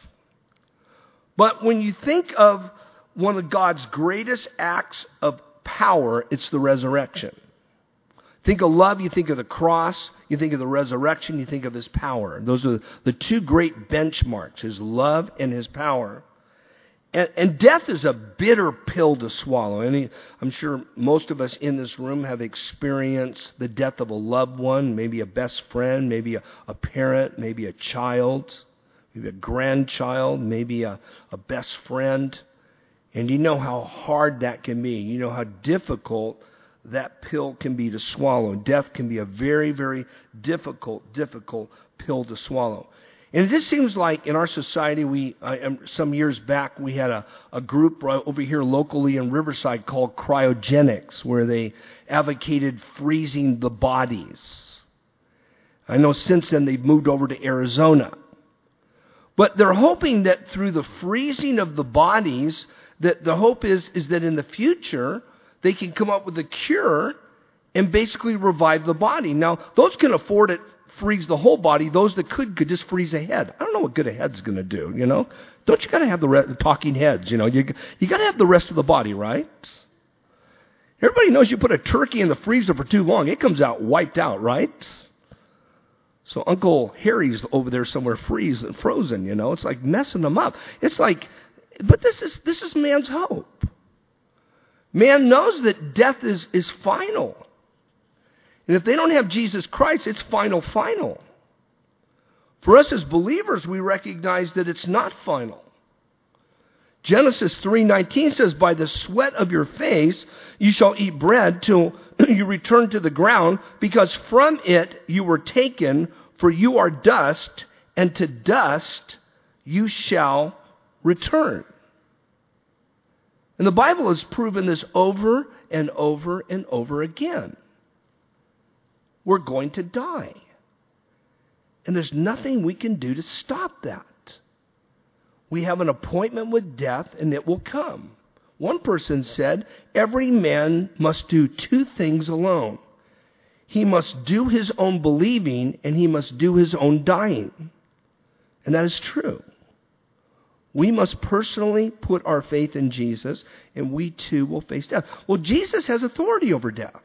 But when you think of one of God's greatest acts of power, it's the resurrection. Think of love, you think of the cross, you think of the resurrection, you think of His power. Those are the 2 great benchmarks, His love and His power. And death is a bitter pill to swallow. I'm sure most of us in this room have experienced the death of a loved one, maybe a best friend, maybe a parent, maybe a child, maybe a grandchild, maybe a best friend. And you know how hard that can be. You know how difficult that pill can be to swallow. Death can be a very, very difficult pill to swallow. And it just seems like in our society, some years back, we had a group right over here locally in Riverside called Cryogenics, where they advocated freezing the bodies. I know since then they've moved over to Arizona. But they're hoping that through the freezing of the bodies, that the hope is that in the future, they can come up with a cure and basically revive the body. Now, those can afford it, freeze the whole body. Those that could just freeze a head. I don't know what good a head's going to do, you know. Don't you got to have the talking heads, you know. You got to have the rest of the body, right? Everybody knows you put a turkey in the freezer for too long, it comes out wiped out, right? So Uncle Harry's over there somewhere frozen, you know. It's like messing them up. It's like, but this is man's hope. Man knows that death is final. And if they don't have Jesus Christ, it's final. For us as believers, we recognize that it's not final. Genesis 3:19 says, by the sweat of your face you shall eat bread till you return to the ground, because from it you were taken, for you are dust, and to dust you shall return. And the Bible has proven this over and over and over again. We're going to die. And there's nothing we can do to stop that. We have an appointment with death, and it will come. One person said, every man must do two things alone. He must do his own believing, and he must do his own dying. And that is true. We must personally put our faith in Jesus, and we too will face death. Well, Jesus has authority over death.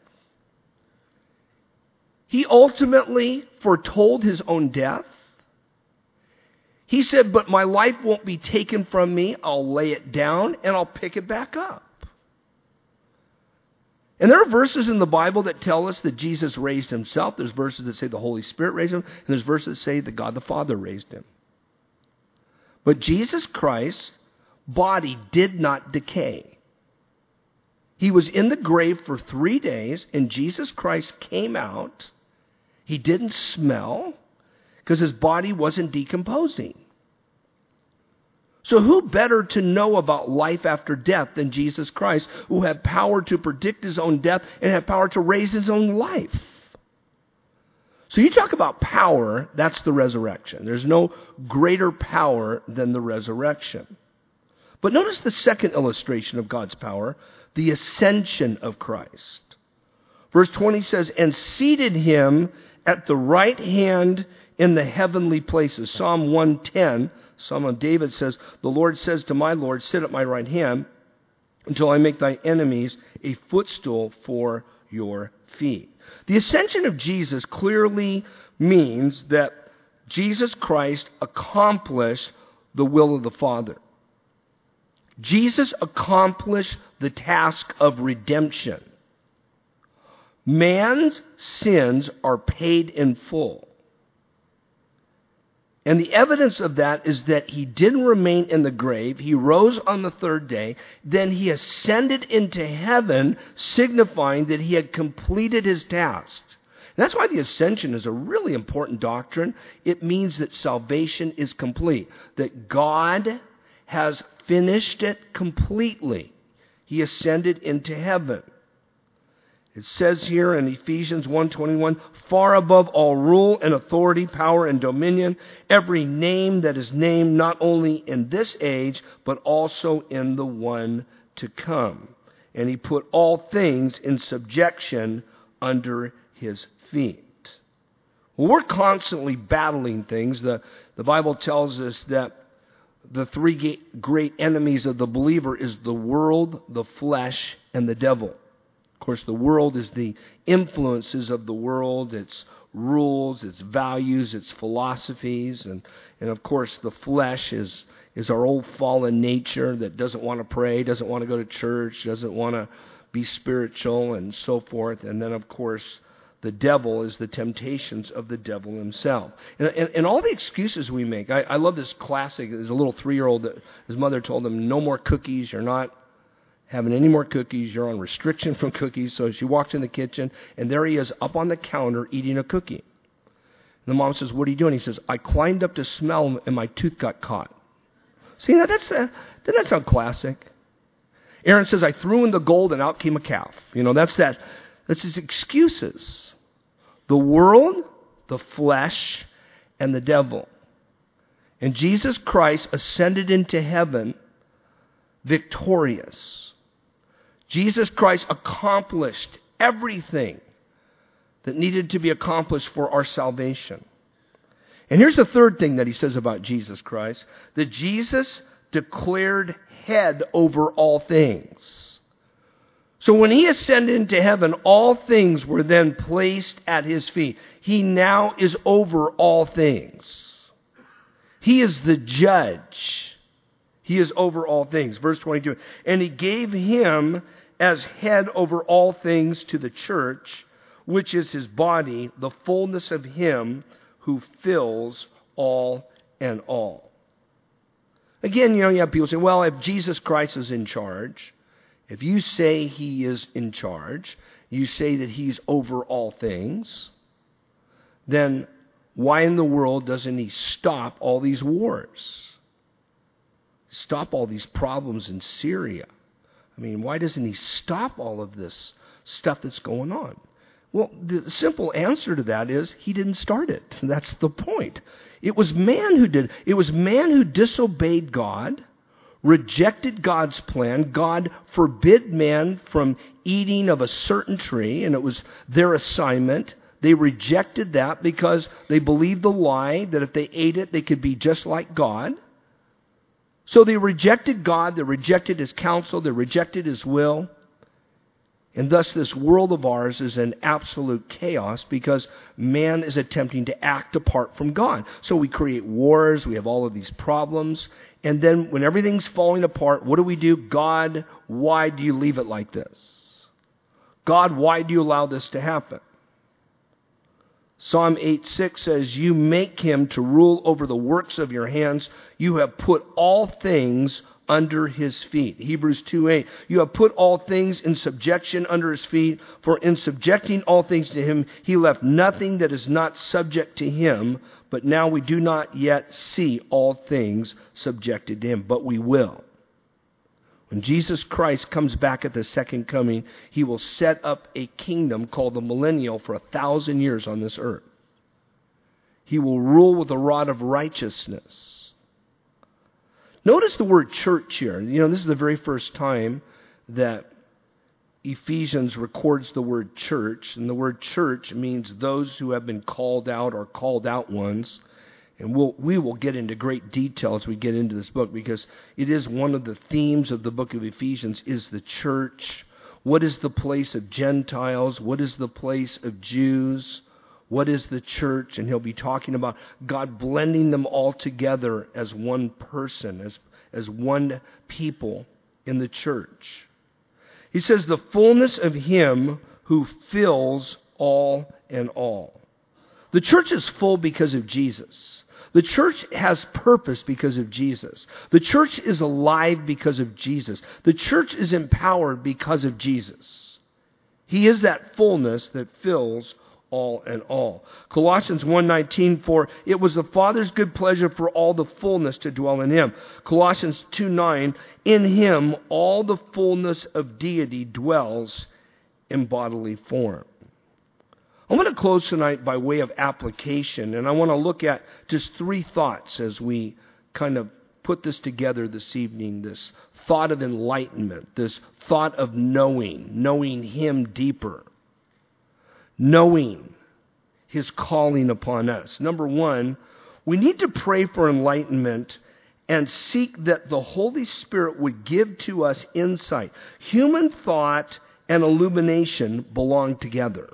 He ultimately foretold his own death. He said, but my life won't be taken from me. I'll lay it down and I'll pick it back up. And there are verses in the Bible that tell us that Jesus raised himself. There's verses that say the Holy Spirit raised him. And there's verses that say that God the Father raised him. But Jesus Christ's body did not decay. He was in the grave for 3 days, and Jesus Christ came out. He didn't smell because his body wasn't decomposing. So who better to know about life after death than Jesus Christ, who had power to predict his own death and had power to raise his own life? So you talk about power, that's the resurrection. There's no greater power than the resurrection. But notice the second illustration of God's power, the ascension of Christ. Verse 20 says, and seated him at the right hand in the heavenly places. Psalm 110, Psalm of David says, the Lord says to my Lord, sit at my right hand until I make thy enemies a footstool for your feet. The ascension of Jesus clearly means that Jesus Christ accomplished the will of the Father. Jesus accomplished the task of redemption. Man's sins are paid in full. And the evidence of that is that he didn't remain in the grave. He rose on the third day. Then he ascended into heaven, signifying that he had completed his task. And that's why the ascension is a really important doctrine. It means that salvation is complete, that God has finished it completely. He ascended into heaven. It says here in Ephesians 1:21, far above all rule and authority, power and dominion, every name that is named not only in this age, but also in the one to come. And he put all things in subjection under his feet. Well, we're constantly battling things. The Bible tells us that the three great enemies of the believer is the world, the flesh, and the devil. Of course, the world is the influences of the world, its rules, its values, its philosophies. And of course, the flesh is our old fallen nature that doesn't want to pray, doesn't want to go to church, doesn't want to be spiritual, and so forth. And then, of course, the devil is the temptations of the devil himself. And all the excuses we make. I love this classic. There's a little 3-year-old that his mother told him, no more cookies, you're not having any more cookies, you're on restriction from cookies. So she walks in the kitchen, and there he is up on the counter eating a cookie. And the mom says, what are you doing? He says, I climbed up to smell and my tooth got caught. See, doesn't that sound classic? Aaron says, I threw in the gold and out came a calf. That's his excuses. The world, the flesh, and the devil. And Jesus Christ ascended into heaven victorious. Jesus Christ accomplished everything that needed to be accomplished for our salvation. And here's the third thing that he says about Jesus Christ, that Jesus declared head over all things. So when he ascended into heaven, all things were then placed at his feet. He now is over all things. He is the judge. He is over all things. Verse 22, and he gave him as head over all things to the church, which is his body, the fullness of him who fills all and all. Again, you have people say, well, if Jesus Christ is in charge, if you say he is in charge, you say that he's over all things, then why in the world doesn't he stop all these wars? Stop all these problems in Syria? I mean, why doesn't he stop all of this stuff that's going on? Well, the simple answer to that is he didn't start it. That's the point. It was man who did. It was man who disobeyed God, rejected God's plan. God forbid man from eating of a certain tree, and it was their assignment. They rejected that because they believed the lie that if they ate it, they could be just like God. So they rejected God, they rejected his counsel, they rejected his will. And thus this world of ours is in absolute chaos because man is attempting to act apart from God. So we create wars, we have all of these problems, and then when everything's falling apart, what do? God, why do you leave it like this? God, why do you allow this to happen? Psalm 8:6 says, you make him to rule over the works of your hands. You have put all things under his feet. Hebrews 2:8, you have put all things in subjection under his feet, for in subjecting all things to him, he left nothing that is not subject to him. But now we do not yet see all things subjected to him, but we will. When Jesus Christ comes back at the second coming, he will set up a kingdom called the millennial for 1,000 years on this earth. He will rule with a rod of righteousness. Notice the word church here. This is the very first time that Ephesians records the word church. And the word church means those who have been called out or called out ones. And we will get into great detail as we get into this book because it is one of the themes of the book of Ephesians is the church. What is the place of Gentiles? What is the place of Jews? What is the church? And he'll be talking about God blending them all together as one person, as one people in the church. He says the fullness of him who fills all and all. The church is full because of Jesus. The church has purpose because of Jesus. The church is alive because of Jesus. The church is empowered because of Jesus. He is that fullness that fills all and all. Colossians 1:19, for it was the Father's good pleasure for all the fullness to dwell in him. Colossians 2:9, in him all the fullness of deity dwells in bodily form. I want to close tonight by way of application, and I want to look at just 3 thoughts as we kind of put this together this evening, this thought of enlightenment, this thought of knowing him deeper, knowing his calling upon us. Number 1, we need to pray for enlightenment and seek that the Holy Spirit would give to us insight. Human thought and illumination belong together.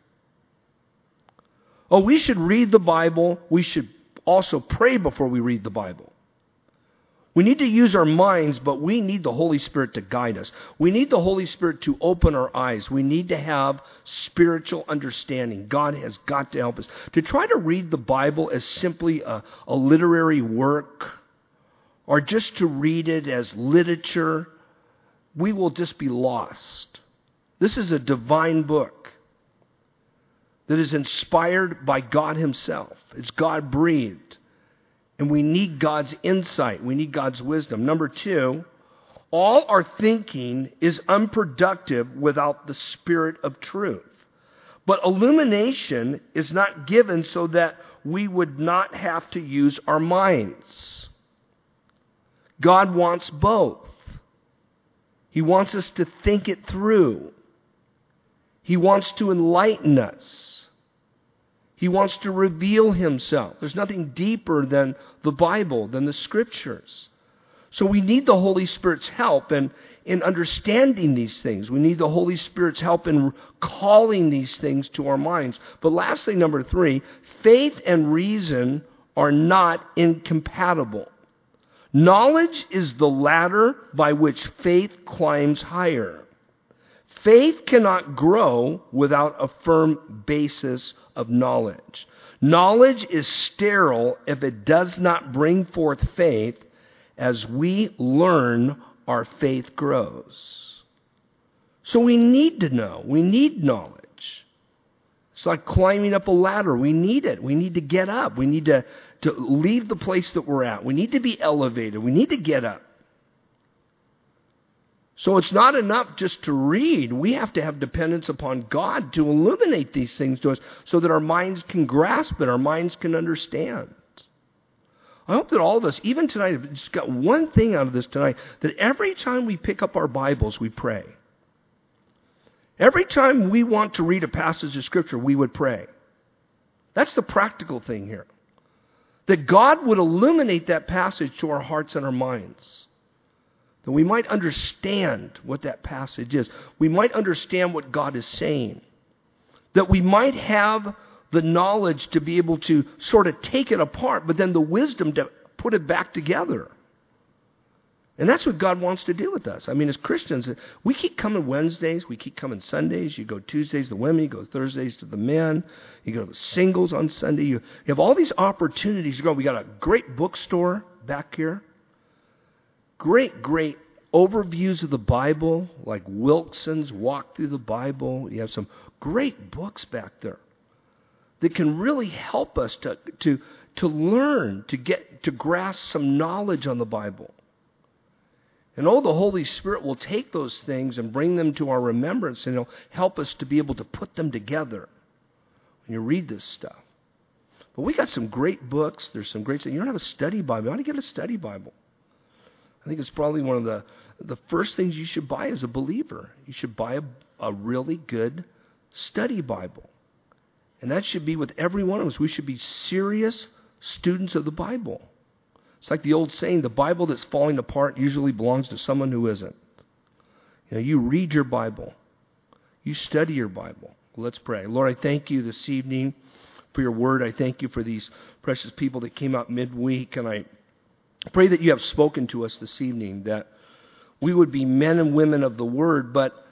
We should read the Bible. We should also pray before we read the Bible. We need to use our minds, but we need the Holy Spirit to guide us. We need the Holy Spirit to open our eyes. We need to have spiritual understanding. God has got to help us. To try to read the Bible as simply a literary work or just to read it as literature, we will just be lost. This is a divine book that is inspired by God Himself. It's God-breathed. And we need God's insight. We need God's wisdom. Number 2, all our thinking is unproductive without the Spirit of truth. But illumination is not given so that we would not have to use our minds. God wants both. He wants us to think it through. He wants to enlighten us. He wants to reveal Himself. There's nothing deeper than the Bible, than the Scriptures. So we need the Holy Spirit's help in understanding these things. We need the Holy Spirit's help in calling these things to our minds. But lastly, number 3, faith and reason are not incompatible. Knowledge is the ladder by which faith climbs higher. Faith cannot grow without a firm basis of knowledge. Knowledge is sterile if it does not bring forth faith. As we learn, our faith grows. So we need to know. We need knowledge. It's like climbing up a ladder. We need it. We need to get up. We need to leave the place that we're at. We need to be elevated. We need to get up. So it's not enough just to read. We have to have dependence upon God to illuminate these things to us so that our minds can grasp it, our minds can understand. I hope that all of us, even tonight, have just got one thing out of this tonight, that every time we pick up our Bibles, we pray. Every time we want to read a passage of Scripture, we would pray. That's the practical thing here. That God would illuminate that passage to our hearts and our minds. That we might understand what that passage is. We might understand what God is saying. That we might have the knowledge to be able to sort of take it apart, but then the wisdom to put it back together. And that's what God wants to do with us. I mean, as Christians, we keep coming Wednesdays, we keep coming Sundays. You go Tuesdays to the women, you go Thursdays to the men, you go to the singles on Sunday. You have all these opportunities to go. We got a great bookstore back here. Great overviews of the Bible, like Wilson's Walk Through the Bible. You have some great books back there that can really help us to learn, to grasp some knowledge on the Bible. And the Holy Spirit will take those things and bring them to our remembrance, and He'll help us to be able to put them together when you read this stuff. But we got some great books. There's some great stuff. You don't have a study Bible. How do you get a study Bible? I think it's probably one of the first things you should buy as a believer. You should buy a really good study Bible. And that should be with every one of us. We should be serious students of the Bible. It's like the old saying, the Bible that's falling apart usually belongs to someone who isn't. You read your Bible. You study your Bible. Let's pray. Lord, I thank You this evening for Your word. I thank You for these precious people that came out midweek. And I pray that You have spoken to us this evening, that we would be men and women of the word, but